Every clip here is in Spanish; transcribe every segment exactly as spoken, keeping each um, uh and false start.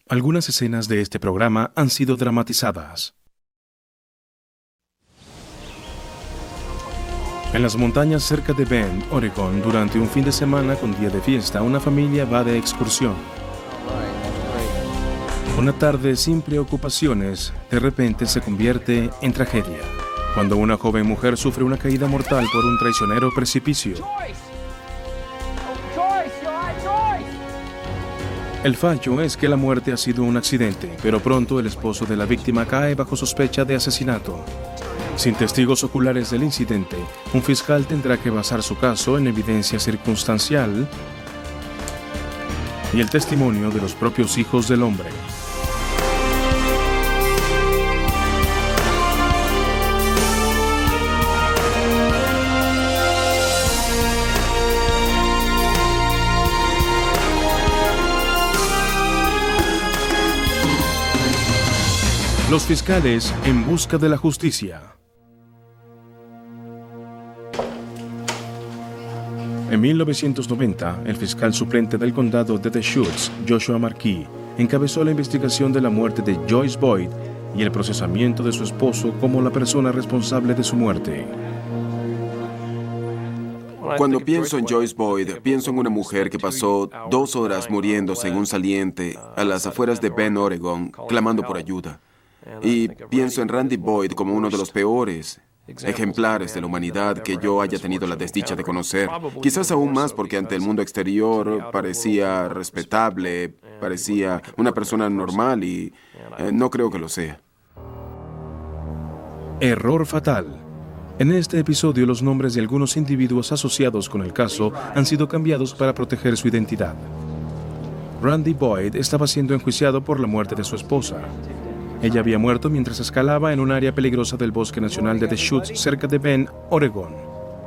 Algunas escenas de este programa han sido dramatizadas. En las montañas cerca de Bend, Oregon, durante un fin de semana con día de fiesta, una familia va de excursión. Una tarde sin preocupaciones, de repente se convierte en tragedia, cuando una joven mujer sufre una caída mortal por un traicionero precipicio. El fallo es que la muerte ha sido un accidente, pero pronto el esposo de la víctima cae bajo sospecha de asesinato. Sin testigos oculares del incidente, un fiscal tendrá que basar su caso en evidencia circunstancial y el testimonio de los propios hijos del hombre. Los fiscales en busca de la justicia. En mil novecientos noventa, el fiscal suplente del condado de Deschutes, Joshua Marquis, encabezó la investigación de la muerte de Joyce Boyd y el procesamiento de su esposo como la persona responsable de su muerte. Cuando pienso en Joyce Boyd, pienso en una mujer que pasó dos horas muriéndose en un saliente a las afueras de Bend, Oregon, clamando por ayuda. Y pienso en Randy Boyd como uno de los peores ejemplares de la humanidad que yo haya tenido la desdicha de conocer. Quizás aún más porque ante el mundo exterior parecía respetable, parecía una persona normal y eh, no creo que lo sea. Error fatal. En este episodio los nombres de algunos individuos asociados con el caso han sido cambiados para proteger su identidad. Randy Boyd estaba siendo enjuiciado por la muerte de su esposa. Ella había muerto mientras escalaba en un área peligrosa del Bosque Nacional de Deschutes, cerca de Bend, Oregon.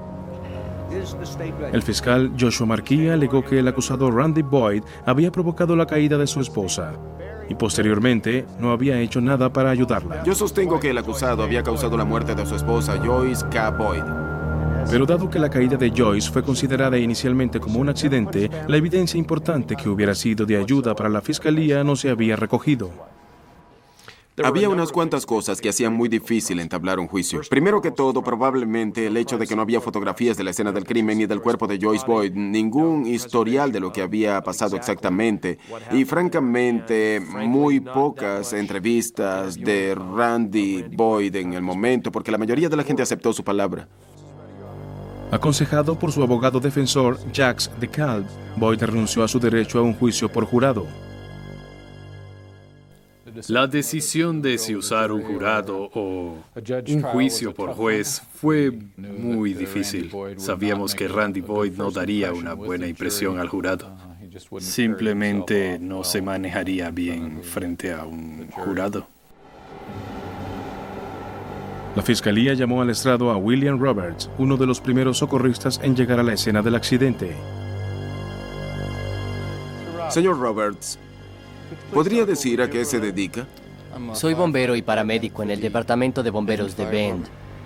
El fiscal Joshua Marquis alegó que el acusado Randy Boyd había provocado la caída de su esposa y posteriormente no había hecho nada para ayudarla. Yo sostengo que el acusado había causado la muerte de su esposa, Joyce K. Boyd. Pero dado que la caída de Joyce fue considerada inicialmente como un accidente, la evidencia importante que hubiera sido de ayuda para la fiscalía no se había recogido. Había unas cuantas cosas que hacían muy difícil entablar un juicio. Primero que todo, probablemente el hecho de que no había fotografías de la escena del crimen ni del cuerpo de Joyce Boyd, ningún historial de lo que había pasado exactamente, y francamente muy pocas entrevistas de Randy Boyd en el momento, porque la mayoría de la gente aceptó su palabra. Aconsejado por su abogado defensor, Jacques DeKalb, Boyd renunció a su derecho a un juicio por jurado. La decisión de si usar un jurado o un juicio por juez fue muy difícil. Sabíamos que Randy Boyd no daría una buena impresión al jurado. Simplemente no se manejaría bien frente a un jurado. La fiscalía llamó al estrado a William Roberts, uno de los primeros socorristas en llegar a la escena del accidente. Señor Roberts, ¿podría decir a qué se dedica? Soy bombero y paramédico en el Departamento de Bomberos de Bend.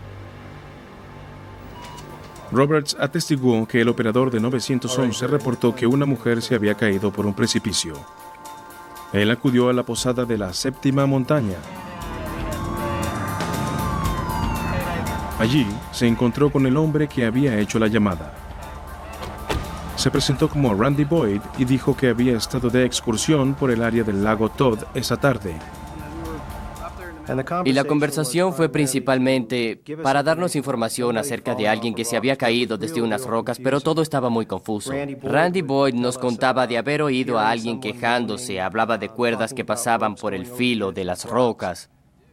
Roberts atestiguó que el operador de nueve once reportó que una mujer se había caído por un precipicio. Él acudió a la posada de la séptima montaña. Allí se encontró con el hombre que había hecho la llamada. Se presentó como Randy Boyd y dijo que había estado de excursión por el área del lago Todd esa tarde. Y la conversación fue principalmente para darnos información acerca de alguien que se había caído desde unas rocas, pero todo estaba muy confuso. Randy Boyd nos contaba de haber oído a alguien quejándose, hablaba de cuerdas que pasaban por el filo de las rocas.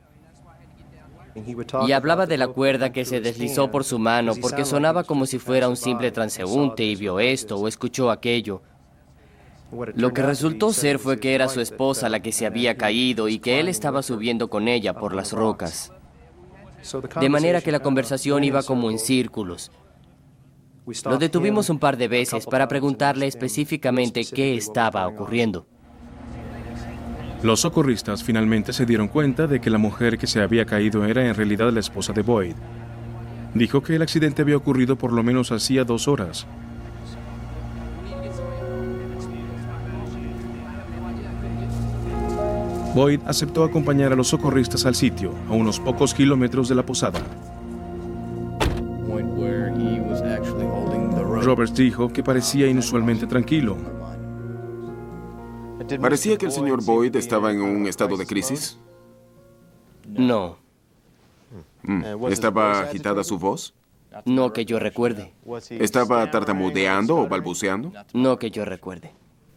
Y hablaba de la cuerda que se deslizó por su mano porque sonaba como si fuera un simple transeúnte y vio esto o escuchó aquello. Lo que resultó ser fue que era su esposa la que se había caído y que él estaba subiendo con ella por las rocas. De manera que la conversación iba como en círculos. Lo detuvimos un par de veces para preguntarle específicamente qué estaba ocurriendo. Los socorristas finalmente se dieron cuenta de que la mujer que se había caído era en realidad la esposa de Boyd. Dijo que el accidente había ocurrido por lo menos hacía dos horas. Boyd aceptó acompañar a los socorristas al sitio, a unos pocos kilómetros de la posada. Roberts dijo que parecía inusualmente tranquilo. ¿Parecía que el señor Boyd estaba en un estado de crisis? No. Mm. ¿Estaba agitada su voz? No que yo recuerde. ¿Estaba tartamudeando o balbuceando? No que yo recuerde.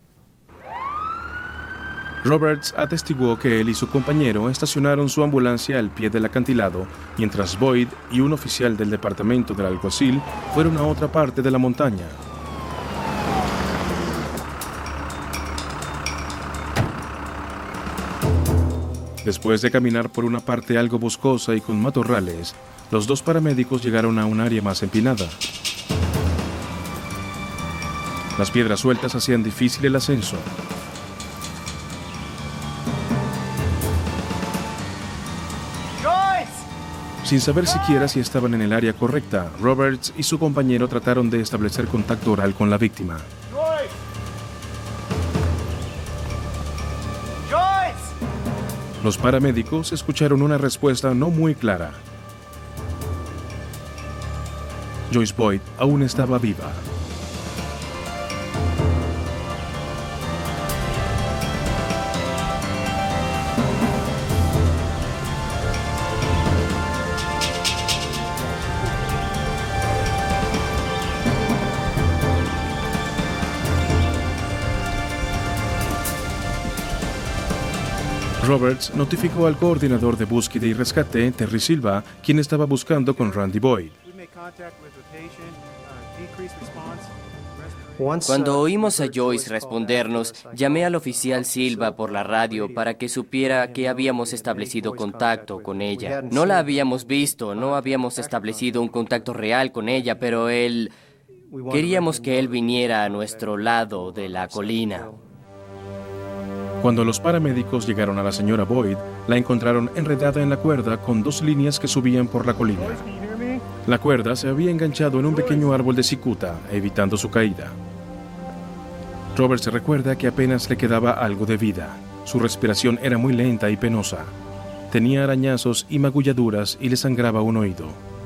Roberts atestiguó que él y su compañero estacionaron su ambulancia al pie del acantilado, mientras Boyd y un oficial del departamento del alguacil fueron a otra parte de la montaña. Después de caminar por una parte algo boscosa y con matorrales, los dos paramédicos llegaron a un área más empinada. Las piedras sueltas hacían difícil el ascenso. Sin saber siquiera si estaban en el área correcta, Roberts y su compañero trataron de establecer contacto oral con la víctima. Los paramédicos escucharon una respuesta no muy clara. Joyce Boyd aún estaba viva. Roberts notificó al coordinador de búsqueda y rescate, Terry Silva, quien estaba buscando con Randy Boyd. Cuando oímos a Joyce respondernos, llamé al oficial Silva por la radio para que supiera que habíamos establecido contacto con ella. No la habíamos visto, no habíamos establecido un contacto real con ella, pero él... queríamos que él viniera a nuestro lado de la colina. Cuando los paramédicos llegaron a la señora Boyd, la encontraron enredada en la cuerda con dos líneas que subían por la colina. La cuerda se había enganchado en un pequeño árbol de cicuta, evitando su caída. Robert se recuerda que apenas le quedaba algo de vida. Su respiración era muy lenta y penosa. Tenía arañazos y magulladuras y le sangraba un oído.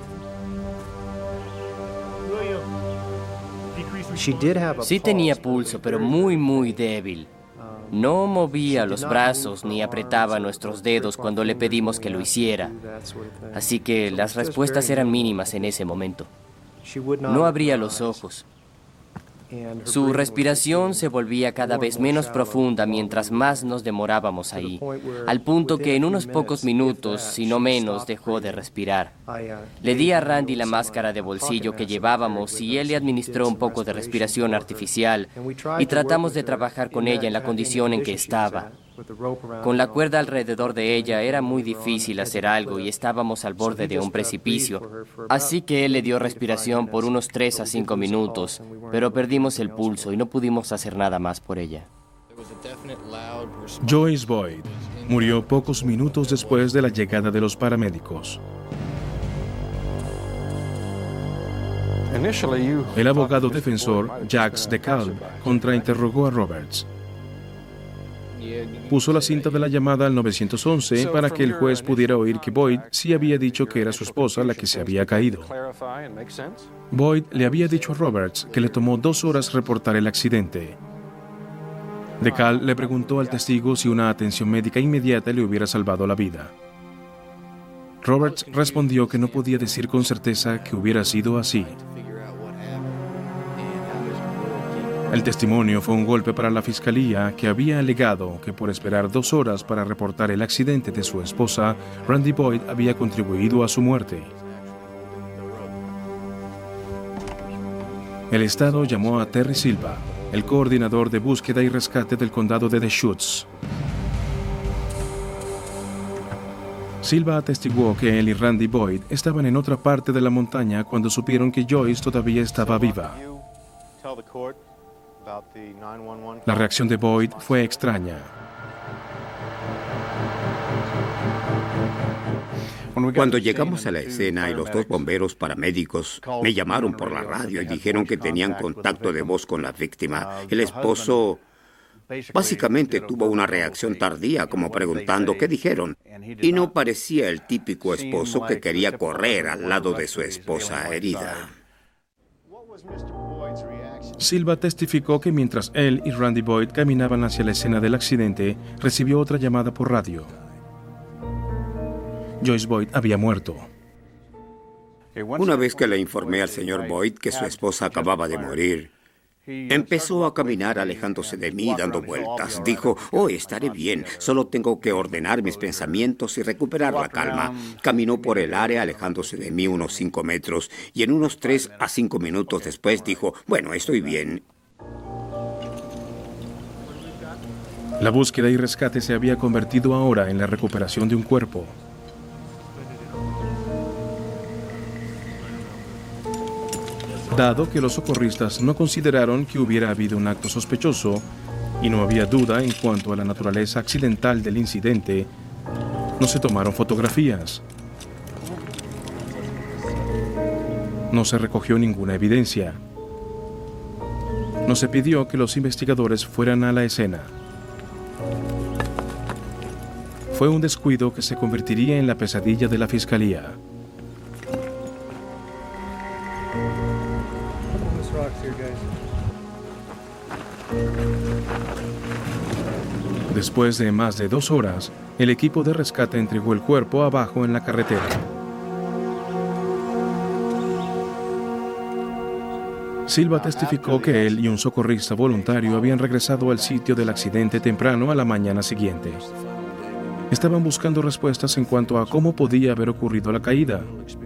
Sí tenía pulso, pero muy, muy débil. No movía los brazos ni apretaba nuestros dedos cuando le pedimos que lo hiciera. Así que las respuestas eran mínimas en ese momento. No abría los ojos. Su respiración se volvía cada vez menos profunda mientras más nos demorábamos ahí, al punto que en unos pocos minutos, si no menos, dejó de respirar. Le di a Randy la máscara de bolsillo que llevábamos y él le administró un poco de respiración artificial y tratamos de trabajar con ella en la condición en que estaba. Con la cuerda alrededor de ella era muy difícil hacer algo y estábamos al borde de un precipicio. Así que él le dio respiración por unos tres a cinco minutos, pero perdimos el pulso y no pudimos hacer nada más por ella. Joyce Boyd murió pocos minutos después de la llegada de los paramédicos. El abogado defensor, Jacques DeKalb, contrainterrogó a Roberts. Puso la cinta de la llamada al nueve once para que el juez pudiera oír que Boyd sí había dicho que era su esposa la que se había caído. Boyd le había dicho a Roberts que le tomó dos horas reportar el accidente. DeKalb le preguntó al testigo si una atención médica inmediata le hubiera salvado la vida. Roberts respondió que no podía decir con certeza que hubiera sido así. El testimonio fue un golpe para la fiscalía, que había alegado que por esperar dos horas para reportar el accidente de su esposa, Randy Boyd había contribuido a su muerte. El Estado llamó a Terry Silva, el coordinador de búsqueda y rescate del condado de Deschutes. Silva atestiguó que él y Randy Boyd estaban en otra parte de la montaña cuando supieron que Joyce todavía estaba viva. La reacción de Boyd fue extraña. Cuando llegamos a la escena y los dos bomberos paramédicos me llamaron por la radio y dijeron que tenían contacto de voz con la víctima, el esposo Básicamente tuvo una reacción tardía, como preguntando qué dijeron, y no parecía el típico esposo que quería correr al lado de su esposa herida. Silva testificó que mientras él y Randy Boyd caminaban hacia la escena del accidente, recibió otra llamada por radio. Joyce Boyd había muerto. Una vez que le informé al señor Boyd que su esposa acababa de morir, empezó a caminar alejándose de mí, dando vueltas. Dijo, oh, estaré bien, solo tengo que ordenar mis pensamientos y recuperar la calma. Caminó por el área alejándose de mí unos cinco metros y en unos tres a cinco minutos después dijo, bueno, estoy bien. La búsqueda y rescate se había convertido ahora en la recuperación de un cuerpo. Dado que los socorristas no consideraron que hubiera habido un acto sospechoso y no había duda en cuanto a la naturaleza accidental del incidente, no se tomaron fotografías. No se recogió ninguna evidencia. No se pidió que los investigadores fueran a la escena. Fue un descuido que se convertiría en la pesadilla de la fiscalía. Después de más de dos horas, el equipo de rescate entregó el cuerpo abajo en la carretera. Silva testificó que él y un socorrista voluntario habían regresado al sitio del accidente temprano a la mañana siguiente. Estaban buscando respuestas en cuanto a cómo podía haber ocurrido la caída.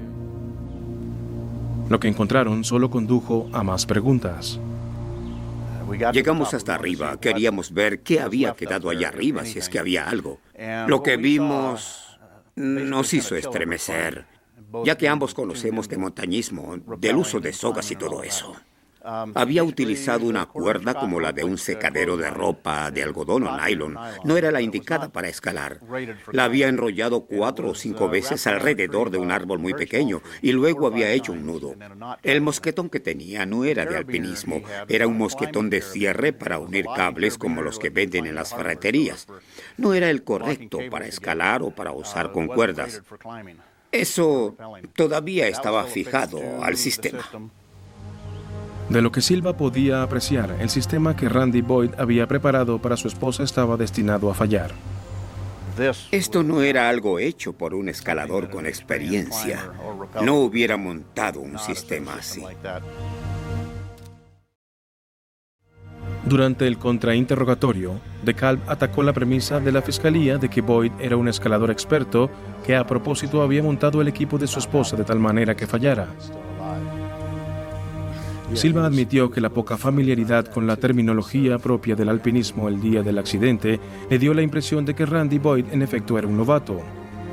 Lo que encontraron solo condujo a más preguntas. Llegamos hasta arriba. Queríamos ver qué había quedado allá arriba, si es que había algo. Lo que vimos nos hizo estremecer, ya que ambos conocemos de montañismo, del uso de sogas y todo eso. Había utilizado una cuerda como la de un secadero de ropa de algodón o nylon. No era la indicada para escalar. La había enrollado cuatro o cinco veces alrededor de un árbol muy pequeño y luego había hecho un nudo. El mosquetón que tenía no era de alpinismo. Era un mosquetón de cierre para unir cables como los que venden en las ferreterías. No era el correcto para escalar o para usar con cuerdas. Eso todavía estaba fijado al sistema. De lo que Silva podía apreciar, el sistema que Randy Boyd había preparado para su esposa estaba destinado a fallar. Esto no era algo hecho por un escalador con experiencia. No hubiera montado un sistema así. Durante el contrainterrogatorio, DeKalb atacó la premisa de la fiscalía de que Boyd era un escalador experto que a propósito había montado el equipo de su esposa de tal manera que fallara. Silva admitió que la poca familiaridad con la terminología propia del alpinismo el día del accidente le dio la impresión de que Randy Boyd en efecto era un novato.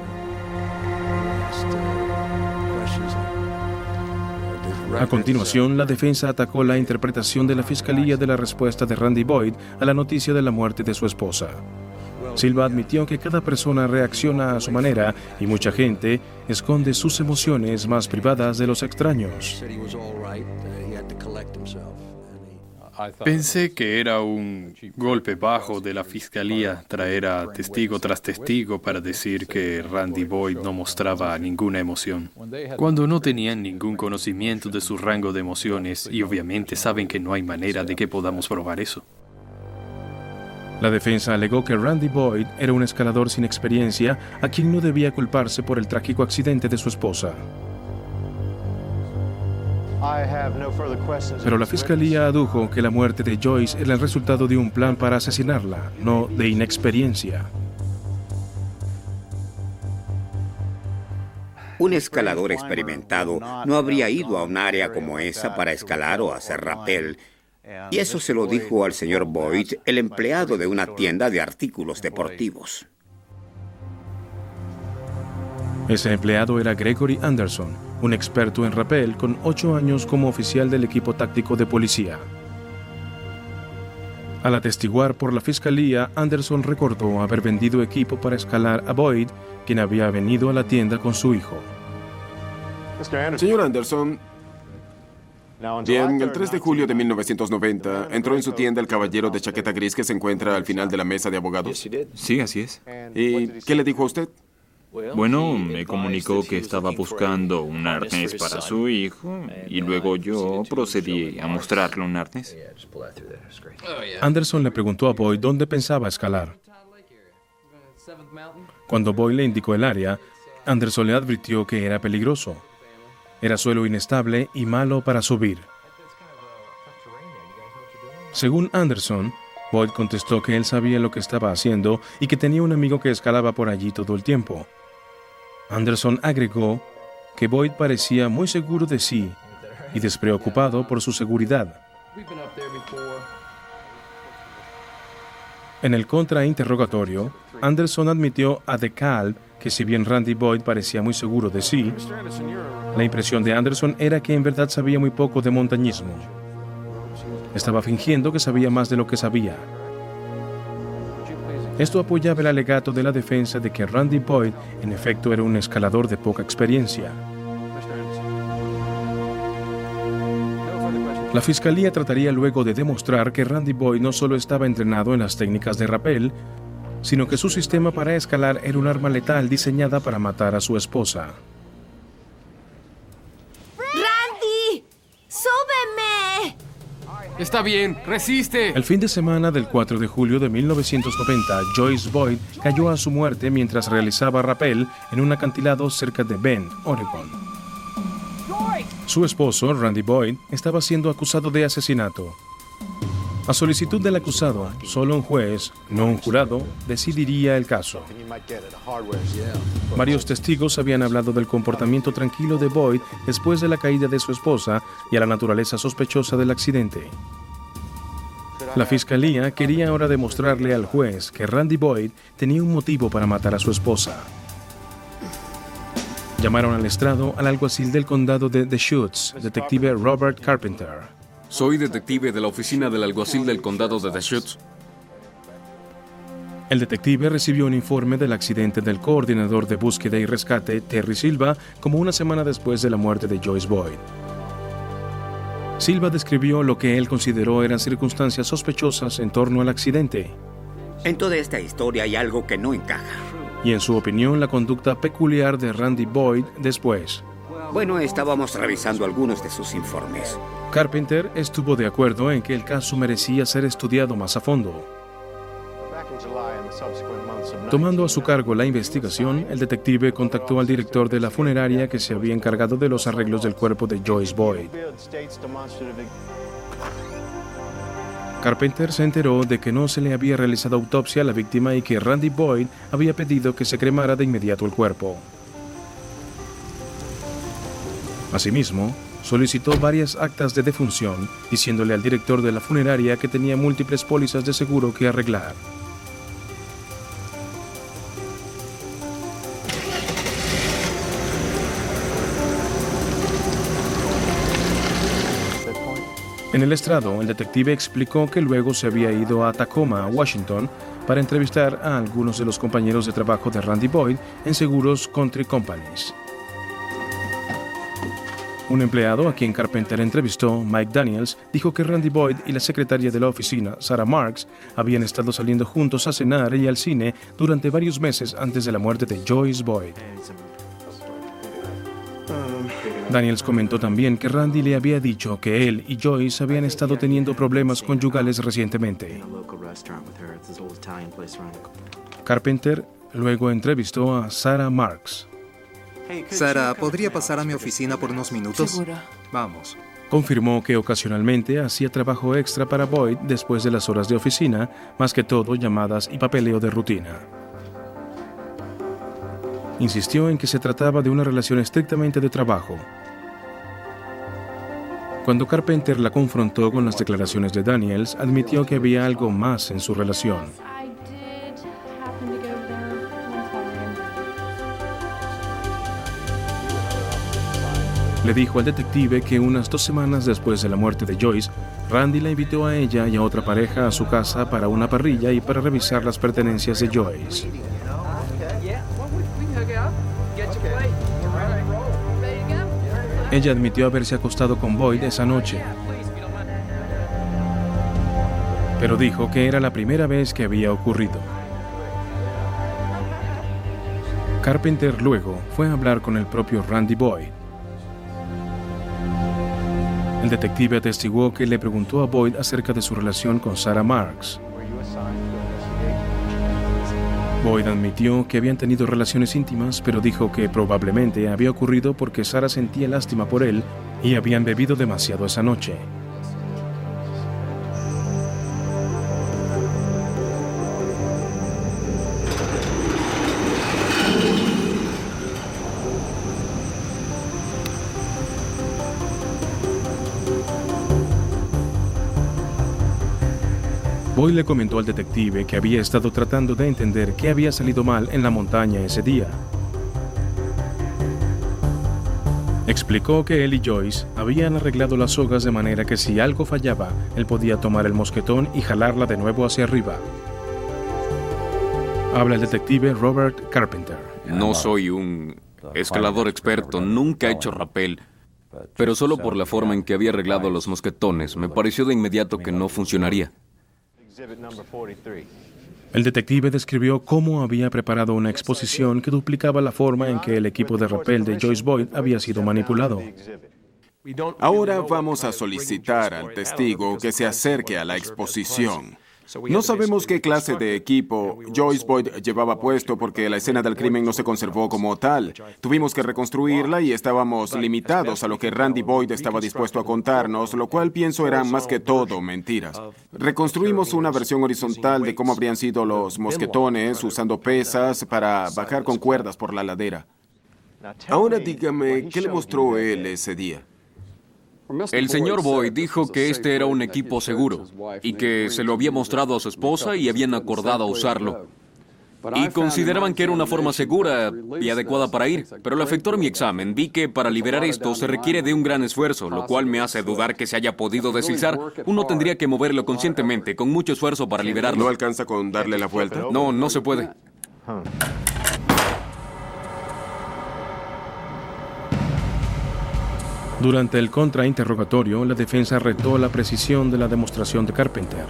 A continuación, la defensa atacó la interpretación de la fiscalía de la respuesta de Randy Boyd a la noticia de la muerte de su esposa. Silva admitió que cada persona reacciona a su manera y mucha gente esconde sus emociones más privadas de los extraños. Pensé que era un golpe bajo de la fiscalía traer a testigo tras testigo para decir que Randy Boyd no mostraba ninguna emoción, cuando no tenían ningún conocimiento de su rango de emociones y obviamente saben que no hay manera de que podamos probar eso. La defensa alegó que Randy Boyd era un escalador sin experiencia a quien no debía culparse por el trágico accidente de su esposa. Pero la fiscalía adujo que la muerte de Joyce era el resultado de un plan para asesinarla, no de inexperiencia. Un escalador experimentado no habría ido a un área como esa para escalar o hacer rappel, y eso se lo dijo al señor Boyd, el empleado de una tienda de artículos deportivos. Ese empleado era Gregory Anderson, un experto en rappel con ocho años como oficial del equipo táctico de policía. Al atestiguar por la fiscalía, Anderson recordó haber vendido equipo para escalar a Boyd, quien había venido a la tienda con su hijo. Señor Anderson, Bien, el tres de julio de mil novecientos noventa entró en su tienda el caballero de chaqueta gris que se encuentra al final de la mesa de abogados. Sí, así es. ¿Y qué le dijo a usted? Bueno, me comunicó que estaba buscando un arnés para su hijo y luego yo procedí a mostrarle un arnés. Anderson le preguntó a Boyd dónde pensaba escalar. Cuando Boyd le indicó el área, Anderson le advirtió que era peligroso. Era suelo inestable y malo para subir. Según Anderson, Boyd contestó que él sabía lo que estaba haciendo y que tenía un amigo que escalaba por allí todo el tiempo. Anderson agregó que Boyd parecía muy seguro de sí y despreocupado por su seguridad. En el contrainterrogatorio, Anderson admitió a DeKalb que si bien Randy Boyd parecía muy seguro de sí, la impresión de Anderson era que en verdad sabía muy poco de montañismo. Estaba fingiendo que sabía más de lo que sabía. Esto apoyaba el alegato de la defensa de que Randy Boyd en efecto era un escalador de poca experiencia. La fiscalía trataría luego de demostrar que Randy Boyd no solo estaba entrenado en las técnicas de rappel, sino que su sistema para escalar era un arma letal diseñada para matar a su esposa. ¡Randy! ¡Súbeme! Está bien, resiste. El fin de semana del cuatro de julio de mil novecientos noventa, Joyce Boyd cayó a su muerte mientras realizaba rappel en un acantilado cerca de Bend, Oregon. Su esposo, Randy Boyd, estaba siendo acusado de asesinato. A solicitud del acusado, solo un juez, no un jurado, decidiría el caso. Varios testigos habían hablado del comportamiento tranquilo de Boyd después de la caída de su esposa y a la naturaleza sospechosa del accidente. La fiscalía quería ahora demostrarle al juez que Randy Boyd tenía un motivo para matar a su esposa. Llamaron al estrado al alguacil del condado de Deschutes, detective Robert Carpenter. Soy detective de la oficina del alguacil del condado de Deschutes. El detective recibió un informe del accidente del coordinador de búsqueda y rescate, Terry Silva, como una semana después de la muerte de Joyce Boyd. Silva describió lo que él consideró eran circunstancias sospechosas en torno al accidente. En toda esta historia hay algo que no encaja. Y en su opinión, la conducta peculiar de Randy Boyd después. Bueno, estábamos revisando algunos de sus informes. Carpenter estuvo de acuerdo en que el caso merecía ser estudiado más a fondo. Tomando a su cargo la investigación, el detective contactó al director de la funeraria que se había encargado de los arreglos del cuerpo de Joyce Boyd. Carpenter se enteró de que no se le había realizado autopsia a la víctima y que Randy Boyd había pedido que se cremara de inmediato el cuerpo. Asimismo, solicitó varias actas de defunción, diciéndole al director de la funeraria que tenía múltiples pólizas de seguro que arreglar. En el estrado, el detective explicó que luego se había ido a Tacoma, Washington, para entrevistar a algunos de los compañeros de trabajo de Randy Boyd en Seguros Country Companies. Un empleado a quien Carpenter entrevistó, Mike Daniels, dijo que Randy Boyd y la secretaria de la oficina, Sarah Marks, habían estado saliendo juntos a cenar y al cine durante varios meses antes de la muerte de Joyce Boyd. Daniels comentó también que Randy le había dicho que él y Joyce habían estado teniendo problemas conyugales recientemente. Carpenter luego entrevistó a Sarah Marks. Sarah, ¿podría pasar a mi oficina por unos minutos? ¿Seguro? Vamos. Confirmó que ocasionalmente hacía trabajo extra para Boyd después de las horas de oficina, más que todo llamadas y papeleo de rutina. Insistió en que se trataba de una relación estrictamente de trabajo. Cuando Carpenter la confrontó con las declaraciones de Daniels, admitió que había algo más en su relación. Le dijo al detective que unas dos semanas después de la muerte de Joyce, Randy la invitó a ella y a otra pareja a su casa para una parrilla y para revisar las pertenencias de Joyce. Ella admitió haberse acostado con Boyd esa noche, pero dijo que era la primera vez que había ocurrido. Carpenter luego fue a hablar con el propio Randy Boyd. El detective atestiguó que le preguntó a Boyd acerca de su relación con Sarah Marks. Boyd admitió que habían tenido relaciones íntimas, pero dijo que probablemente había ocurrido porque Sarah sentía lástima por él y habían bebido demasiado esa noche. Boyd le comentó al detective que había estado tratando de entender qué había salido mal en la montaña ese día. Explicó que él y Joyce habían arreglado las sogas de manera que si algo fallaba, él podía tomar el mosquetón y jalarla de nuevo hacia arriba. Habla el detective Robert Carpenter. No soy un escalador experto, nunca he hecho rappel, pero solo por la forma en que había arreglado los mosquetones, me pareció de inmediato que no funcionaría. El detective describió cómo había preparado una exposición que duplicaba la forma en que el equipo de rappel de Joyce Boyd había sido manipulado. Ahora vamos a solicitar al testigo que se acerque a la exposición. No sabemos qué clase de equipo Joyce Boyd llevaba puesto porque la escena del crimen no se conservó como tal. Tuvimos que reconstruirla y estábamos limitados a lo que Randy Boyd estaba dispuesto a contarnos, lo cual pienso eran más que todo mentiras. Reconstruimos una versión horizontal de cómo habrían sido los mosquetones usando pesas para bajar con cuerdas por la ladera. Ahora dígame, ¿qué le mostró él ese día? El señor Boyd dijo que este era un equipo seguro y que se lo había mostrado a su esposa y habían acordado usarlo. Y consideraban que era una forma segura y adecuada para ir, pero al efectuar mi examen vi que para liberar esto se requiere de un gran esfuerzo, lo cual me hace dudar que se haya podido deslizar. Uno tendría que moverlo conscientemente, con mucho esfuerzo para liberarlo. ¿No alcanza con darle la vuelta? No, no se puede. Durante el contrainterrogatorio, la defensa retó la precisión de la demostración de Carpenter.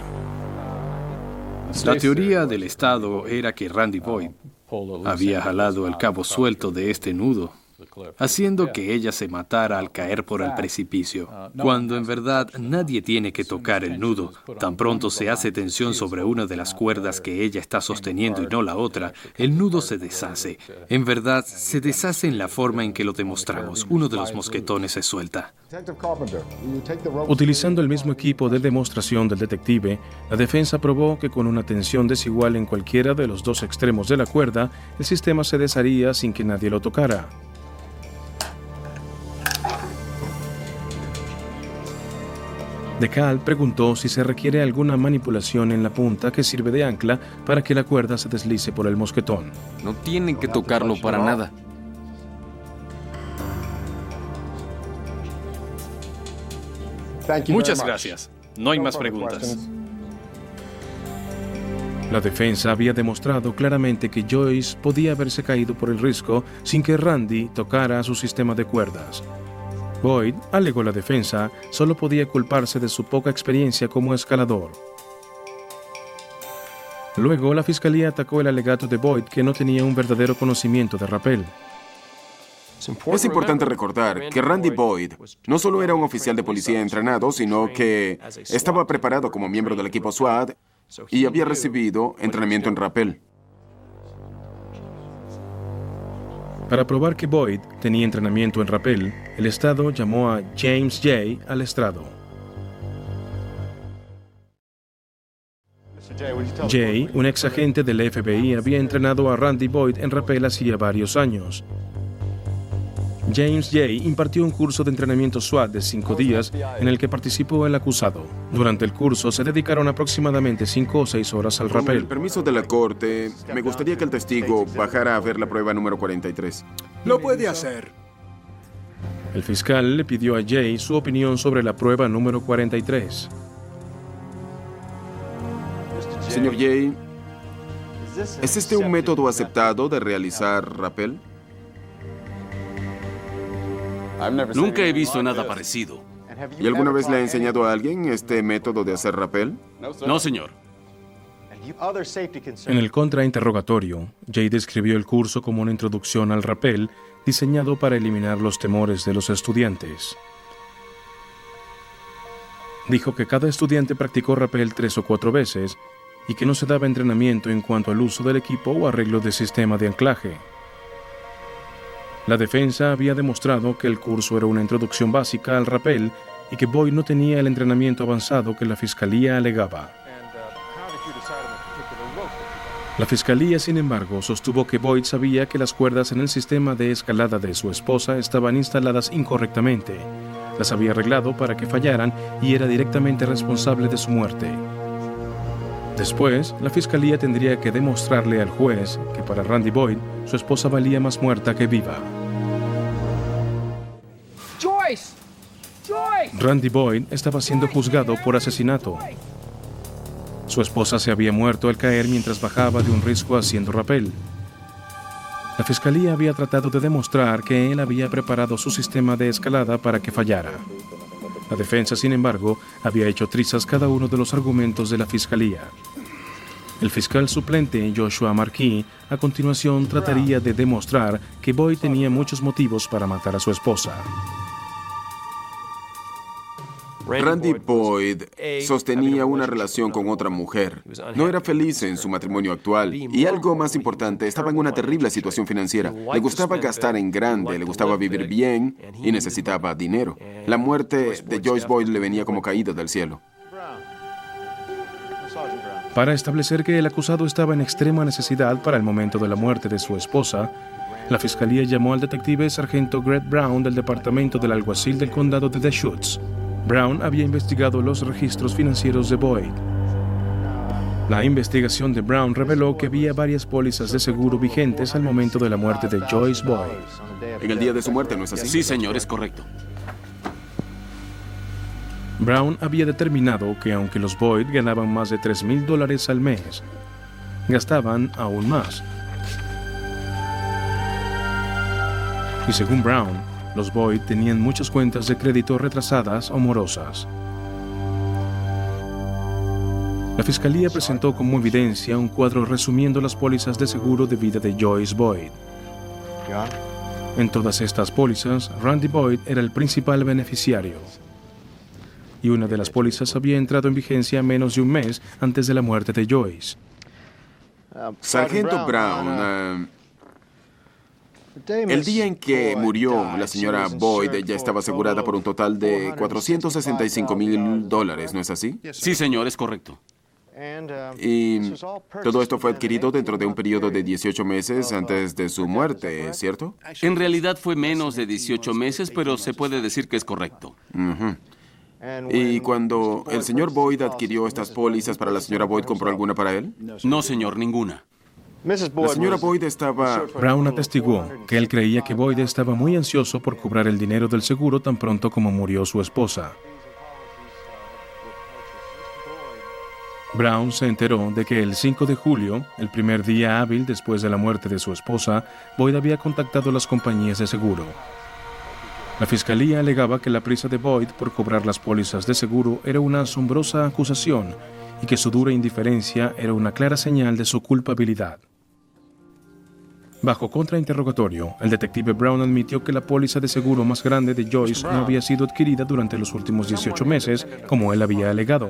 La teoría del Estado era que Randy Boyd había jalado el cabo suelto de este nudo, haciendo que ella se matara al caer por el precipicio, cuando en verdad nadie tiene que tocar el nudo. Tan pronto se hace tensión sobre una de las cuerdas que ella está sosteniendo y no la otra, el nudo se deshace. En verdad, se deshace en la forma en que lo demostramos. Uno de los mosquetones se suelta. Utilizando el mismo equipo de demostración del detective, la defensa probó que con una tensión desigual en cualquiera de los dos extremos de la cuerda, el sistema se desharía sin que nadie lo tocara. DeKalb preguntó si se requiere alguna manipulación en la punta que sirve de ancla para que la cuerda se deslice por el mosquetón. No tienen que tocarlo para nada. Muchas gracias. No hay más preguntas. La defensa había demostrado claramente que Joyce podía haberse caído por el risco sin que Randy tocara su sistema de cuerdas. Boyd, alegó la defensa, solo podía culparse de su poca experiencia como escalador. Luego, la fiscalía atacó el alegato de Boyd que no tenía un verdadero conocimiento de rappel. Es importante recordar que Randy Boyd no solo era un oficial de policía entrenado, sino que estaba preparado como miembro del equipo SWAT y había recibido entrenamiento en rappel. Para probar que Boyd tenía entrenamiento en rappel, el Estado llamó a James Jay al estrado. Jay, un ex agente del F B I, había entrenado a Randy Boyd en rappel hacía varios años. James Jay impartió un curso de entrenamiento SWAT de cinco días en el que participó el acusado. Durante el curso se dedicaron aproximadamente cinco o seis horas al Con rappel. el permiso de la corte, me gustaría que el testigo bajara a ver la prueba número cuarenta y tres. Lo puede hacer. El fiscal le pidió a Jay su opinión sobre la prueba número cuarenta y tres. Señor Jay, ¿es este un método aceptado de realizar rappel? Nunca he visto nada parecido. ¿Y alguna vez le ha enseñado a alguien este método de hacer rappel? No, señor. En el contrainterrogatorio, Jay describió el curso como una introducción al rappel diseñado para eliminar los temores de los estudiantes. Dijo que cada estudiante practicó rappel tres o cuatro veces y que no se daba entrenamiento en cuanto al uso del equipo o arreglo del sistema de anclaje. La defensa había demostrado que el curso era una introducción básica al rappel y que Boyd no tenía el entrenamiento avanzado que la fiscalía alegaba. La fiscalía, sin embargo, sostuvo que Boyd sabía que las cuerdas en el sistema de escalada de su esposa estaban instaladas incorrectamente. Las había arreglado para que fallaran y era directamente responsable de su muerte. Después, la fiscalía tendría que demostrarle al juez que para Randy Boyd, su esposa valía más muerta que viva. Joyce. Joyce. Randy Boyd estaba siendo juzgado por asesinato. Su esposa se había muerto al caer mientras bajaba de un risco haciendo rappel. La fiscalía había tratado de demostrar que él había preparado su sistema de escalada para que fallara. La defensa, sin embargo, había hecho trizas cada uno de los argumentos de la fiscalía. El fiscal suplente Joshua Marquis a continuación trataría de demostrar que Boyd tenía muchos motivos para matar a su esposa. Randy Boyd sostenía una relación con otra mujer. No era feliz en su matrimonio actual. Y algo más importante, estaba en una terrible situación financiera. Le gustaba gastar en grande, le gustaba vivir bien y necesitaba dinero. La muerte de Joyce Boyd le venía como caída del cielo. Para establecer que el acusado estaba en extrema necesidad para el momento de la muerte de su esposa, la fiscalía llamó al detective sargento Greg Brown del departamento del alguacil del condado de Deschutes. Brown había investigado los registros financieros de Boyd. La investigación de Brown reveló que había varias pólizas de seguro vigentes al momento de la muerte de Joyce Boyd. En el día de su muerte, ¿no es así? Sí, señor, es correcto. Brown había determinado que aunque los Boyd ganaban más de tres mil dólares al mes, gastaban aún más. Y según Brown, los Boyd tenían muchas cuentas de crédito retrasadas o morosas. La fiscalía presentó como evidencia un cuadro resumiendo las pólizas de seguro de vida de Joyce Boyd. En todas estas pólizas, Randy Boyd era el principal beneficiario. Y una de las pólizas había entrado en vigencia menos de un mes antes de la muerte de Joyce. Sargento Brown, uh, el día en que murió la señora Boyd ya estaba asegurada por un total de cuatrocientos sesenta y cinco mil dólares, ¿no es así? Sí, señor, es correcto. Y todo esto fue adquirido dentro de un periodo de dieciocho meses antes de su muerte, ¿cierto? En realidad fue menos de dieciocho meses, pero se puede decir que es correcto. Uh-huh. ¿Y cuando el señor Boyd adquirió estas pólizas para la señora Boyd, compró alguna para él? No, señor, ninguna. La señora Boyd estaba... Brown atestiguó que él creía que Boyd estaba muy ansioso por cobrar el dinero del seguro tan pronto como murió su esposa. Brown se enteró de que el cinco de julio, el primer día hábil después de la muerte de su esposa, Boyd había contactado a las compañías de seguro. La fiscalía alegaba que la prisa de Boyd por cobrar las pólizas de seguro era una asombrosa acusación y que su dura indiferencia era una clara señal de su culpabilidad. Bajo contrainterrogatorio, el detective Brown admitió que la póliza de seguro más grande de Joyce no había sido adquirida durante los últimos dieciocho meses, como él había alegado.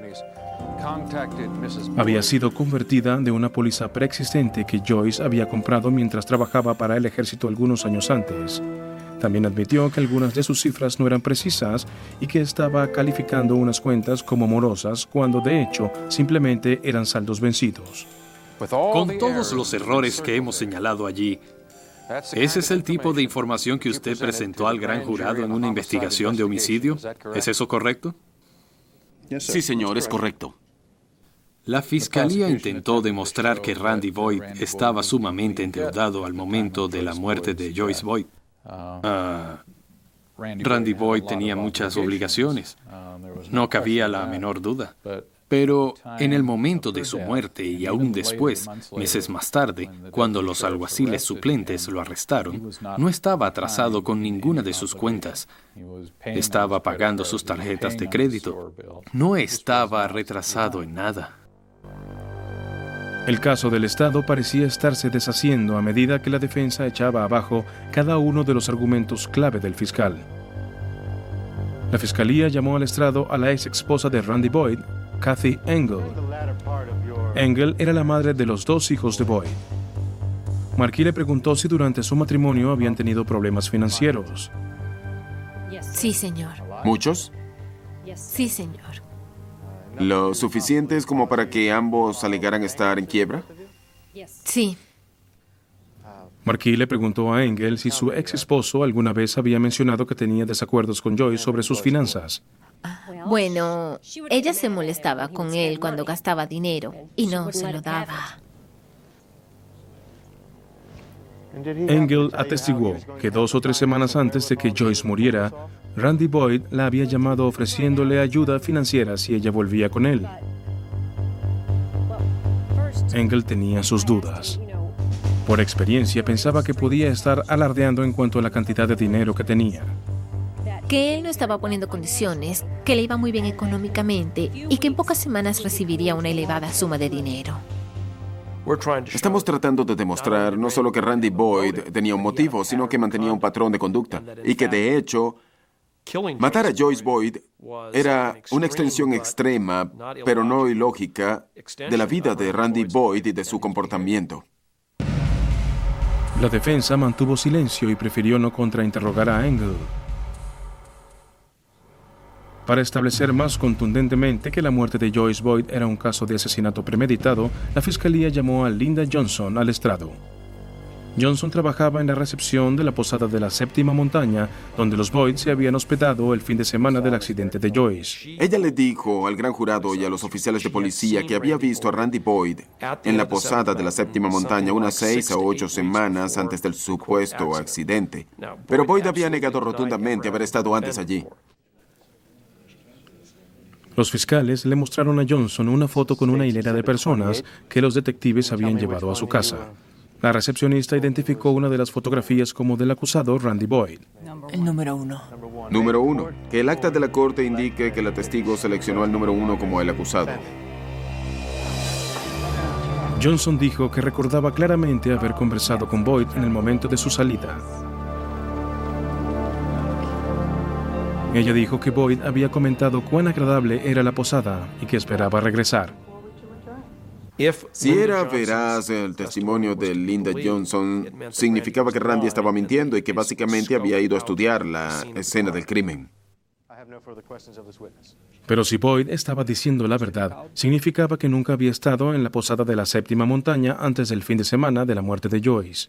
Había sido convertida de una póliza preexistente que Joyce había comprado mientras trabajaba para el ejército algunos años antes. También admitió que algunas de sus cifras no eran precisas y que estaba calificando unas cuentas como morosas cuando de hecho simplemente eran saldos vencidos. Con todos los errores que hemos señalado allí, ¿ese es el tipo de información que usted presentó al gran jurado en una investigación de homicidio? ¿Es eso correcto? Sí, señor, es correcto. La fiscalía intentó demostrar que Randy Boyd estaba sumamente endeudado al momento de la muerte de Joyce Boyd. Uh, Randy Boyd tenía muchas obligaciones. No cabía la menor duda. Pero en el momento de su muerte y aún después, meses más tarde, cuando los alguaciles suplentes lo arrestaron, no estaba atrasado con ninguna de sus cuentas. Estaba pagando sus tarjetas de crédito. No estaba retrasado en nada. El caso del Estado parecía estarse deshaciendo a medida que la defensa echaba abajo cada uno de los argumentos clave del fiscal. La fiscalía llamó al estrado a la ex esposa de Randy Boyd, Kathy Engel. Engel era la madre de los dos hijos de Boyd. Marquis le preguntó si durante su matrimonio habían tenido problemas financieros. Sí, señor. ¿Muchos? Sí, señor. ¿Lo suficientes como para que ambos alegaran estar en quiebra? Sí. Marquis le preguntó a Engel si su ex esposo alguna vez había mencionado que tenía desacuerdos con Joyce sobre sus finanzas. Bueno, ella se molestaba con él cuando gastaba dinero y no se lo daba. Engel atestiguó que dos o tres semanas antes de que Joyce muriera, Randy Boyd la había llamado ofreciéndole ayuda financiera si ella volvía con él. Engel tenía sus dudas. Por experiencia, pensaba que podía estar alardeando en cuanto a la cantidad de dinero que tenía. Que él no estaba poniendo condiciones, que le iba muy bien económicamente y que en pocas semanas recibiría una elevada suma de dinero. Estamos tratando de demostrar no solo que Randy Boyd tenía un motivo, sino que mantenía un patrón de conducta y que, de hecho, matar a Joyce Boyd era una extensión extrema, pero no ilógica, de la vida de Randy Boyd y de su comportamiento. La defensa mantuvo silencio y prefirió no contrainterrogar a Engel. Para establecer más contundentemente que la muerte de Joyce Boyd era un caso de asesinato premeditado, la fiscalía llamó a Linda Johnson al estrado. Johnson trabajaba en la recepción de la posada de la Séptima Montaña, donde los Boyd se habían hospedado el fin de semana del accidente de Joyce. Ella le dijo al gran jurado y a los oficiales de policía que había visto a Randy Boyd en la posada de la Séptima Montaña unas seis a ocho semanas antes del supuesto accidente. Pero Boyd había negado rotundamente haber estado antes allí. Los fiscales le mostraron a Johnson una foto con una hilera de personas que los detectives habían llevado a su casa. La recepcionista identificó una de las fotografías como del acusado Randy Boyd. El número uno. Número uno. Que el acta de la corte indique que la testigo seleccionó al número uno como el acusado. Johnson dijo que recordaba claramente haber conversado con Boyd en el momento de su salida. Ella dijo que Boyd había comentado cuán agradable era la posada y que esperaba regresar. Si era veraz el testimonio de Linda Johnson, significaba que Randy estaba mintiendo y que básicamente había ido a estudiar la escena del crimen. Pero si Boyd estaba diciendo la verdad, significaba que nunca había estado en la posada de la Séptima Montaña antes del fin de semana de la muerte de Joyce.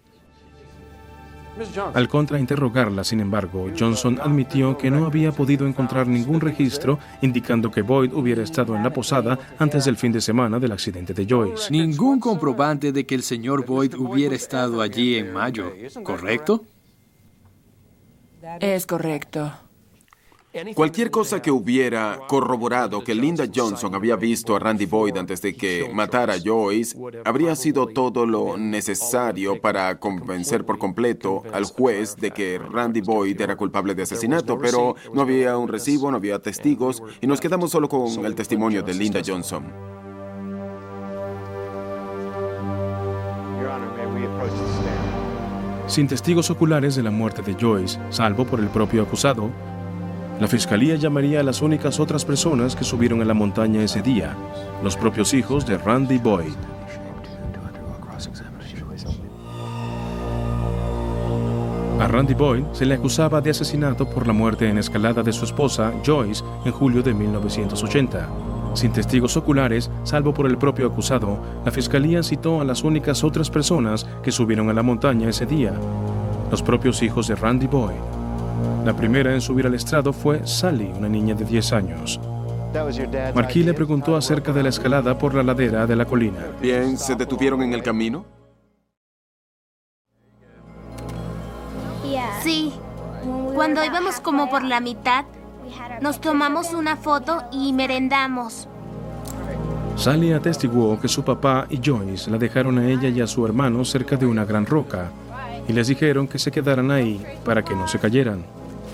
Al contrainterrogarla, sin embargo, Johnson admitió que no había podido encontrar ningún registro indicando que Boyd hubiera estado en la posada antes del fin de semana del accidente de Joyce. Ningún comprobante de que el señor Boyd hubiera estado allí en mayo, ¿correcto? Es correcto. Cualquier cosa que hubiera corroborado que Linda Johnson había visto a Randy Boyd antes de que matara a Joyce habría sido todo lo necesario para convencer por completo al juez de que Randy Boyd era culpable de asesinato, pero no había un recibo, no había testigos y nos quedamos solo con el testimonio de Linda Johnson. Sin testigos oculares de la muerte de Joyce, salvo por el propio acusado, la fiscalía llamaría a las únicas otras personas que subieron a la montaña ese día, los propios hijos de Randy Boyd. A Randy Boyd se le acusaba de asesinato por la muerte en escalada de su esposa, Joyce, en julio de mil novecientos ochenta. Sin testigos oculares, salvo por el propio acusado, la fiscalía citó a las únicas otras personas que subieron a la montaña ese día, los propios hijos de Randy Boyd. La primera en subir al estrado fue Sally, una niña de diez años. Marquis le preguntó acerca de la escalada por la ladera de la colina. Bien, ¿se detuvieron en el camino? Sí. Cuando íbamos como por la mitad, nos tomamos una foto y merendamos. Sally atestiguó que su papá y Joyce la dejaron a ella y a su hermano cerca de una gran roca y les dijeron que se quedaran ahí para que no se cayeran.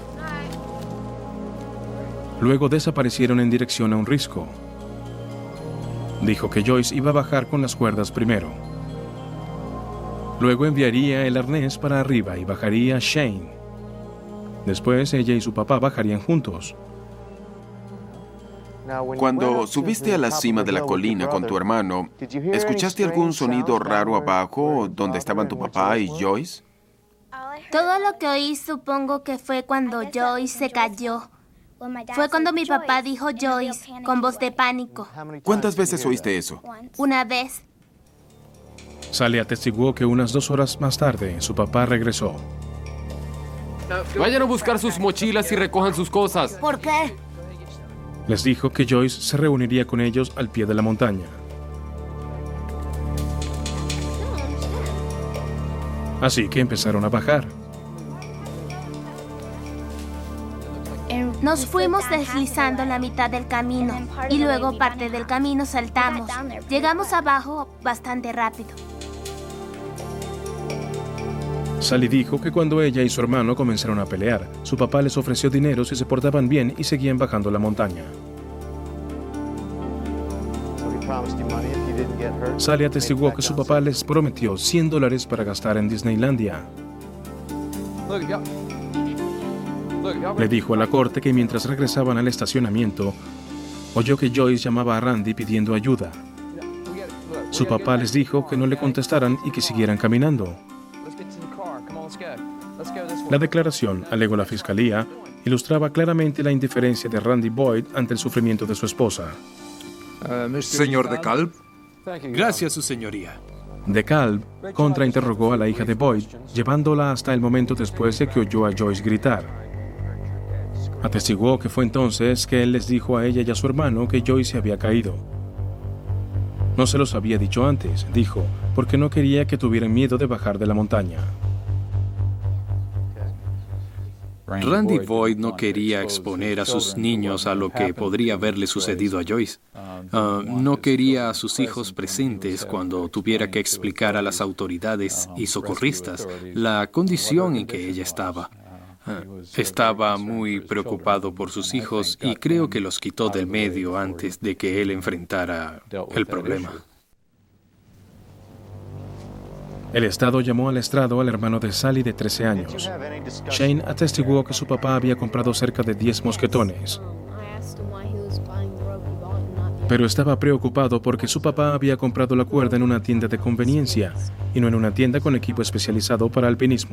Luego desaparecieron en dirección a un risco. Dijo que Joyce iba a bajar con las cuerdas primero. Luego enviaría el arnés para arriba y bajaría Shane. Después ella y su papá bajarían juntos. Cuando subiste a la cima de la colina con tu hermano, ¿escuchaste algún sonido raro abajo donde estaban tu papá y Joyce? Todo lo que oí supongo que fue cuando Joyce se cayó. Fue cuando mi papá dijo Joyce con voz de pánico. ¿Cuántas veces oíste eso? Una vez. Sally atestiguó que unas dos horas más tarde su papá regresó. Vayan a buscar sus mochilas y recojan sus cosas. ¿Por qué? Les dijo que Joyce se reuniría con ellos al pie de la montaña. Así que empezaron a bajar. Nos fuimos deslizando la mitad del camino y luego parte del camino saltamos. Llegamos abajo bastante rápido. Sally dijo que cuando ella y su hermano comenzaron a pelear, su papá les ofreció dinero si se portaban bien y seguían bajando la montaña. Sally atestiguó que su papá les prometió cien dólares para gastar en Disneylandia. Le dijo a la corte que mientras regresaban al estacionamiento, oyó que Joyce llamaba a Randy pidiendo ayuda. Su papá les dijo que no le contestaran y que siguieran caminando. La declaración, alegó la fiscalía, ilustraba claramente la indiferencia de Randy Boyd ante el sufrimiento de su esposa. Señor DeKalb. Gracias, su señoría. DeKalb contrainterrogó a la hija de Boyd, llevándola hasta el momento después de que oyó a Joyce gritar. Atestiguó que fue entonces que él les dijo a ella y a su hermano que Joyce se había caído. No se los había dicho antes, dijo, porque no quería que tuvieran miedo de bajar de la montaña. Randy Boyd no quería exponer a sus niños a lo que podría haberle sucedido a Joyce. Uh, no quería a sus hijos presentes cuando tuviera que explicar a las autoridades y socorristas la condición en que ella estaba. Uh, estaba muy preocupado por sus hijos y creo que los quitó del medio antes de que él enfrentara el problema. El Estado llamó al estrado al hermano de Sally de trece años. Shane atestiguó que su papá había comprado cerca de diez mosquetones. Pero estaba preocupado porque su papá había comprado la cuerda en una tienda de conveniencia y no en una tienda con equipo especializado para alpinismo.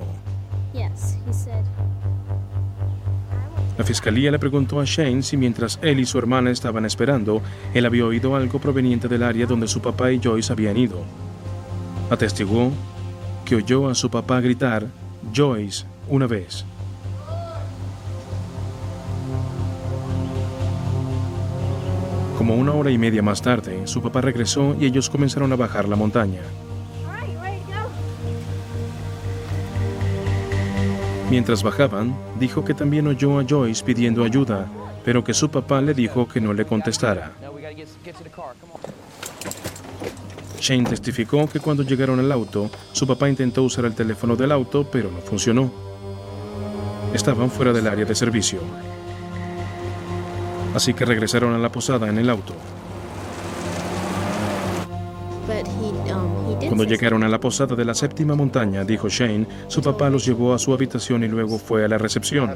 La fiscalía le preguntó a Shane si mientras él y su hermana estaban esperando, él había oído algo proveniente del área donde su papá y Joyce habían ido. Atestiguó que oyó a su papá gritar Joyce una vez. Como una hora y media más tarde, su papá regresó y ellos comenzaron a bajar la montaña. Mientras bajaban, dijo que también oyó a Joyce pidiendo ayuda, pero que su papá le dijo que no le contestara. Shane testificó que cuando llegaron al auto, su papá intentó usar el teléfono del auto, pero no funcionó. Estaban fuera del área de servicio. Así que regresaron a la posada en el auto. Cuando llegaron a la posada de la séptima montaña, dijo Shane, su papá los llevó a su habitación y luego fue a la recepción.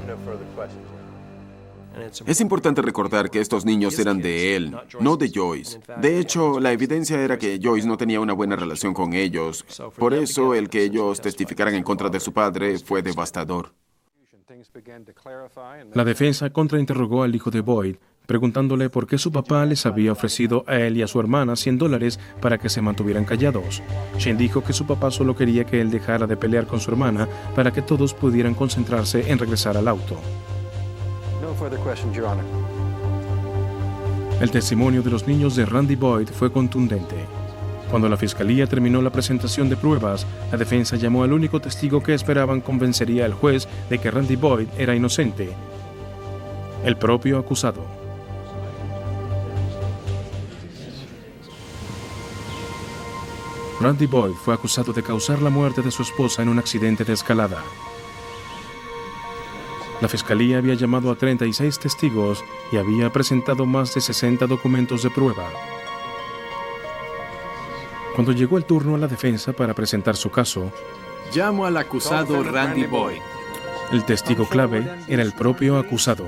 Es importante recordar que estos niños eran de él, no de Joyce. De hecho, la evidencia era que Joyce no tenía una buena relación con ellos. Por eso, el que ellos testificaran en contra de su padre fue devastador. La defensa contrainterrogó al hijo de Boyd, preguntándole por qué su papá les había ofrecido a él y a su hermana cien dólares para que se mantuvieran callados. Shane dijo que su papá solo quería que él dejara de pelear con su hermana para que todos pudieran concentrarse en regresar al auto. El testimonio de los niños de Randy Boyd fue contundente. Cuando la fiscalía terminó la presentación de pruebas, la defensa llamó al único testigo que esperaban convencería al juez de que Randy Boyd era inocente, el propio acusado. Randy Boyd fue acusado de causar la muerte de su esposa en un accidente de escalada. La fiscalía había llamado a treinta y seis testigos y había presentado más de sesenta documentos de prueba. Cuando llegó el turno a la defensa para presentar su caso, llamo al acusado Randy Boyd. El testigo clave era el propio acusado.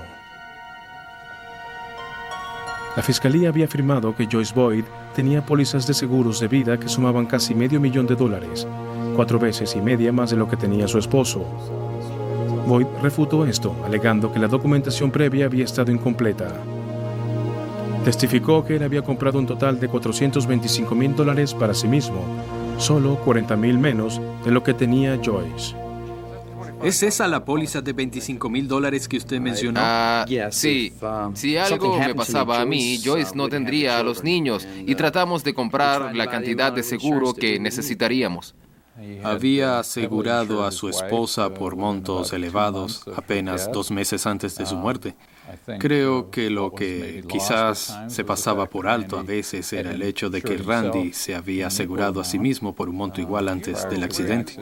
La fiscalía había afirmado que Joyce Boyd tenía pólizas de seguros de vida que sumaban casi medio millón de dólares, cuatro veces y media más de lo que tenía su esposo. Boyd refutó esto, alegando que la documentación previa había estado incompleta. Testificó que él había comprado un total de cuatrocientos veinticinco mil dólares para sí mismo, solo cuarenta mil menos de lo que tenía Joyce. ¿Es esa la póliza de veinticinco mil dólares que usted mencionó? Ah, sí. Si algo me pasaba a mí, Joyce no tendría a los niños y tratamos de comprar la cantidad de seguro que necesitaríamos. Había asegurado a su esposa por montos elevados apenas dos meses antes de su muerte. Creo que lo que quizás se pasaba por alto a veces era el hecho de que Randy se había asegurado a sí mismo por un monto igual antes del accidente.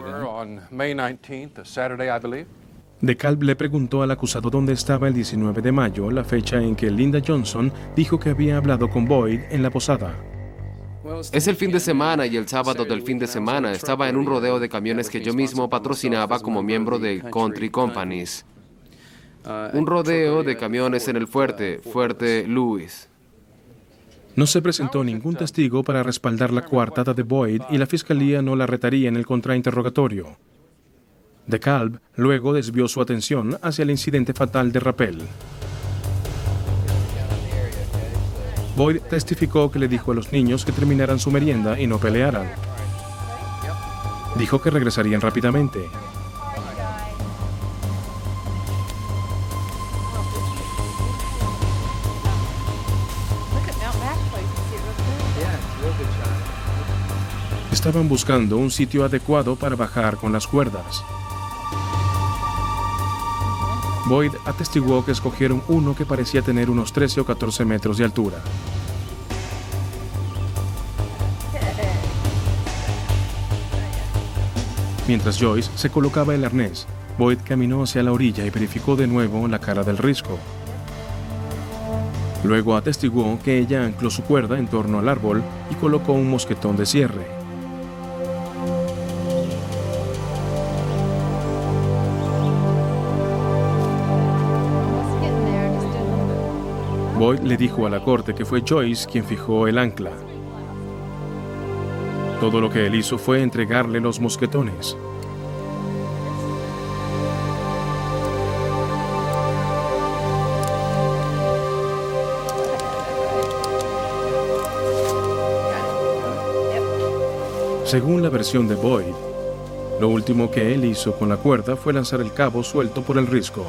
DeKalb le preguntó al acusado dónde estaba el diecinueve de mayo, la fecha en que Linda Johnson dijo que había hablado con Boyd en la posada. Es el fin de semana y el sábado del fin de semana estaba en un rodeo de camiones que yo mismo patrocinaba como miembro de Country Companies. Un rodeo de camiones en el fuerte, Fuerte Lewis. No se presentó ningún testigo para respaldar la coartada de Boyd y la fiscalía no la retaría en el contrainterrogatorio. DeKalb luego desvió su atención hacia el incidente fatal de Rappel. Boyd testificó que le dijo a los niños que terminaran su merienda y no pelearan. Dijo que regresarían rápidamente. Estaban buscando un sitio adecuado para bajar con las cuerdas. Boyd atestiguó que escogieron uno que parecía tener unos trece o catorce metros de altura. Mientras Joyce se colocaba el arnés, Boyd caminó hacia la orilla y verificó de nuevo la cara del risco. Luego atestiguó que ella ancló su cuerda en torno al árbol y colocó un mosquetón de cierre. Boyd le dijo a la corte que fue Joyce quien fijó el ancla. Todo lo que él hizo fue entregarle los mosquetones. Según la versión de Boyd, lo último que él hizo con la cuerda fue lanzar el cabo suelto por el risco.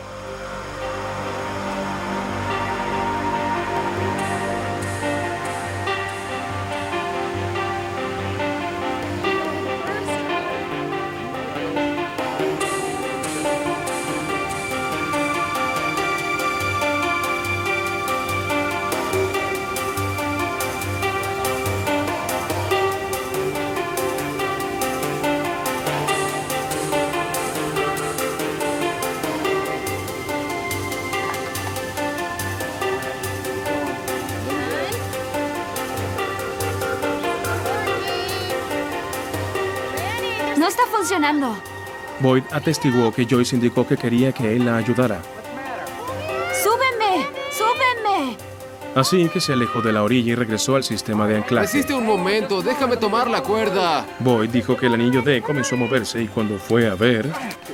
No está funcionando. Boyd atestiguó que Joyce indicó que quería que él la ayudara. ¡Súbeme! ¡Súbeme! Así que se alejó de la orilla y regresó al sistema de anclaje. Resiste un momento, déjame tomar la cuerda. Boyd dijo que el anillo D comenzó a moverse y cuando fue a ver,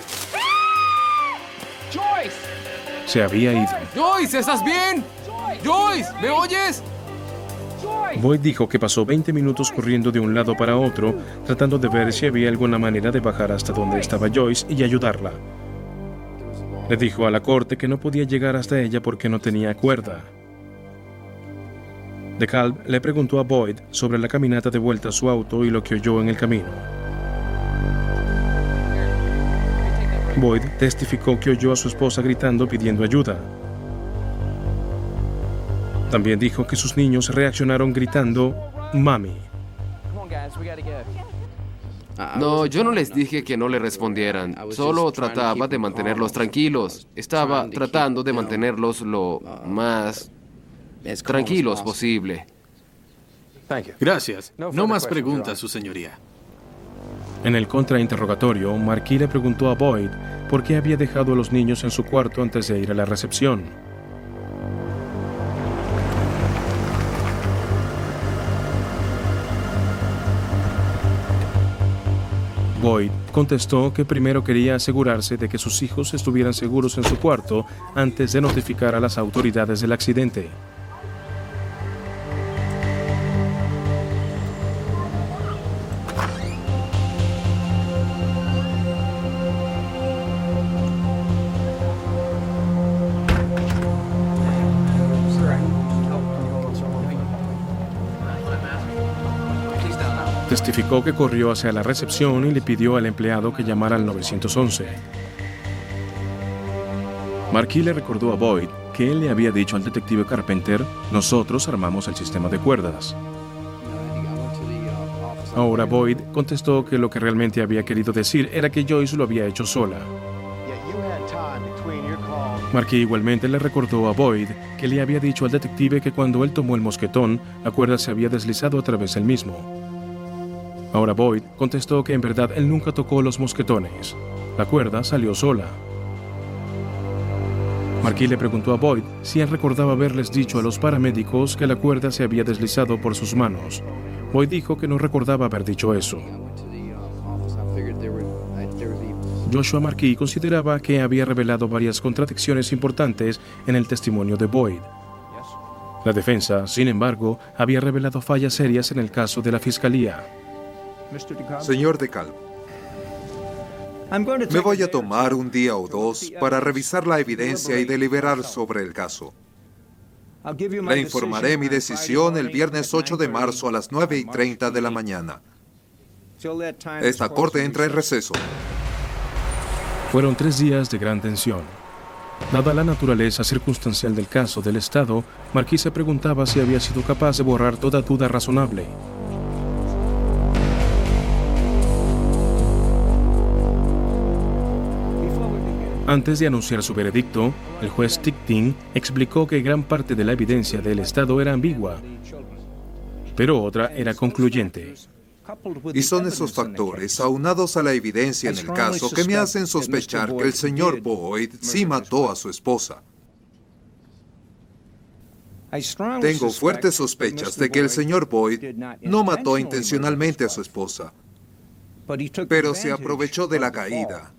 se había ido. Joyce, ¿estás bien? Joyce, ¿me oyes? Boyd dijo que pasó veinte minutos corriendo de un lado para otro, tratando de ver si había alguna manera de bajar hasta donde estaba Joyce y ayudarla. Le dijo a la corte que no podía llegar hasta ella porque no tenía cuerda. DeKalb le preguntó a Boyd sobre la caminata de vuelta a su auto y lo que oyó en el camino. Boyd testificó que oyó a su esposa gritando pidiendo ayuda. También dijo que sus niños reaccionaron gritando, "Mami". No, yo no les dije que no le respondieran. Solo trataba de mantenerlos tranquilos. Estaba tratando de mantenerlos lo más tranquilos posible. Gracias. No más preguntas, su señoría. En el contrainterrogatorio, Marquis le preguntó a Boyd por qué había dejado a los niños en su cuarto antes de ir a la recepción. Boyd contestó que primero quería asegurarse de que sus hijos estuvieran seguros en su cuarto antes de notificar a las autoridades del accidente. Testificó que corrió hacia la recepción y le pidió al empleado que llamara al nueve once. Marquis le recordó a Boyd que él le había dicho al detective Carpenter: nosotros armamos el sistema de cuerdas. Ahora Boyd contestó que lo que realmente había querido decir era que Joyce lo había hecho sola. Marquis igualmente le recordó a Boyd que le había dicho al detective que cuando él tomó el mosquetón, la cuerda se había deslizado a través del mismo. Ahora Boyd contestó que en verdad él nunca tocó los mosquetones. La cuerda salió sola. Marquis le preguntó a Boyd si él recordaba haberles dicho a los paramédicos que la cuerda se había deslizado por sus manos. Boyd dijo que no recordaba haber dicho eso. Joshua Marquis consideraba que había revelado varias contradicciones importantes en el testimonio de Boyd. La defensa, sin embargo, había revelado fallas serias en el caso de la fiscalía. Señor DeKalb, me voy a tomar un día o dos para revisar la evidencia y deliberar sobre el caso. Le informaré mi decisión el viernes ocho de marzo a las nueve y treinta de la mañana. Esta corte entra en receso. Fueron tres días de gran tensión. Dada la naturaleza circunstancial del caso del Estado, Marquis se preguntaba si había sido capaz de borrar toda duda razonable. Antes de anunciar su veredicto, el juez Ticktin explicó que gran parte de la evidencia del Estado era ambigua, pero otra era concluyente. Y son esos factores, aunados a la evidencia en el caso, que me hacen sospechar que el señor Boyd sí mató a su esposa. Tengo fuertes sospechas de que el señor Boyd no mató intencionalmente a su esposa, pero se aprovechó de la caída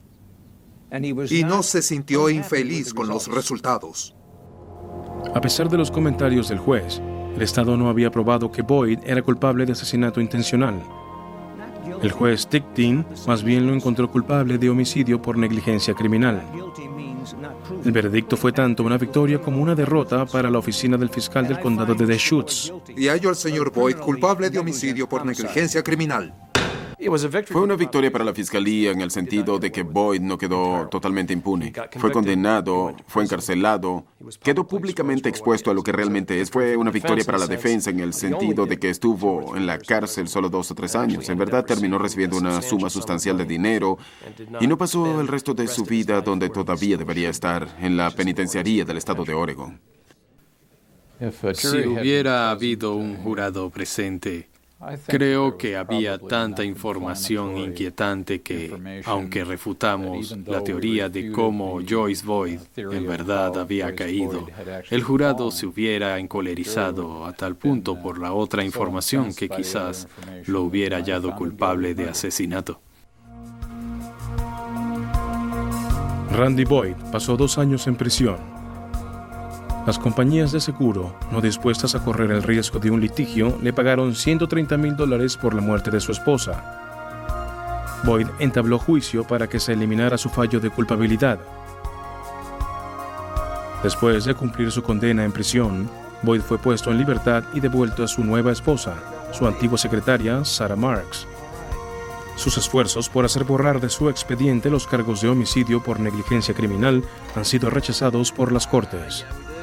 y no se sintió infeliz con los resultados. A pesar de los comentarios del juez, el Estado no había probado que Boyd era culpable de asesinato intencional. El juez Ticktin más bien lo encontró culpable de homicidio por negligencia criminal. El veredicto fue tanto una victoria como una derrota para la oficina del fiscal del condado de Deschutes. Y hallo al señor Boyd culpable de homicidio por negligencia criminal. Fue una victoria para la fiscalía en el sentido de que Boyd no quedó totalmente impune. Fue condenado, fue encarcelado, quedó públicamente expuesto a lo que realmente es. Fue una victoria para la defensa en el sentido de que estuvo en la cárcel solo dos o tres años. En verdad terminó recibiendo una suma sustancial de dinero y no pasó el resto de su vida donde todavía debería estar, en la penitenciaría del estado de Oregon. Si hubiera habido un jurado presente, creo que había tanta información inquietante que, aunque refutamos la teoría de cómo Joyce Boyd en verdad había caído, el jurado se hubiera encolerizado a tal punto por la otra información que quizás lo hubiera hallado culpable de asesinato. Randy Boyd pasó dos años en prisión. Las compañías de seguro, no dispuestas a correr el riesgo de un litigio, le pagaron ciento treinta mil dólares por la muerte de su esposa. Boyd entabló juicio para que se eliminara su fallo de culpabilidad. Después de cumplir su condena en prisión, Boyd fue puesto en libertad y devuelto a su nueva esposa, su antigua secretaria, Sarah Marks. Sus esfuerzos por hacer borrar de su expediente los cargos de homicidio por negligencia criminal han sido rechazados por las cortes.